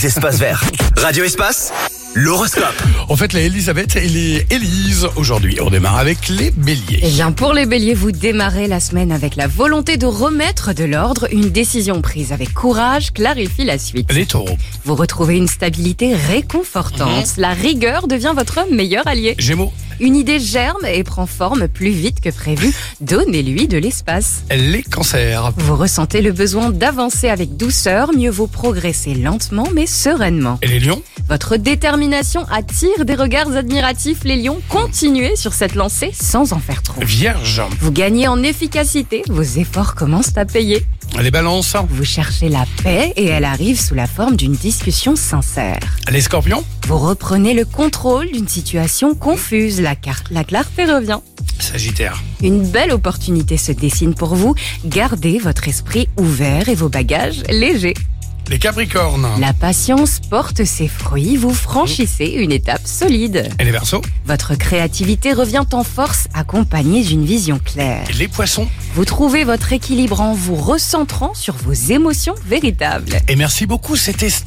les espaces verts. Radio Espace, l'horoscope. On fête les Elisabeth et les Élise aujourd'hui. On démarre avec les béliers. Eh bien, pour les béliers, vous démarrez la semaine avec la volonté de remettre de l'ordre. Une décision prise avec courage clarifie la suite. Les taureaux. Vous retrouvez une stabilité réconfortante. La rigueur devient votre meilleur allié. Gémeaux. Une idée germe et prend forme plus vite que prévu. Donnez-lui de l'espace. Les cancers. Vous ressentez le besoin d'avancer avec douceur. Mieux vaut progresser lentement mais sereinement. Et les lions. Votre détermination attire des regards admiratifs. Les lions, continuez sur cette lancée sans en faire trop. Vierge. Vous gagnez en efficacité, vos efforts commencent à payer. Les balances. Vous cherchez la paix et elle arrive sous la forme d'une discussion sincère. Les scorpions. Vous reprenez le contrôle d'une situation confuse. La clarté revient. Sagittaire. Une belle opportunité se dessine pour vous. Gardez votre esprit ouvert et vos bagages légers. Les capricornes. La patience porte ses fruits. Vous franchissez une étape solide. Et les verseaux. Votre créativité revient en force, accompagnée d'une vision claire. Les poissons. Vous trouvez votre équilibre en vous recentrant sur vos émotions véritables. Et merci beaucoup, c'était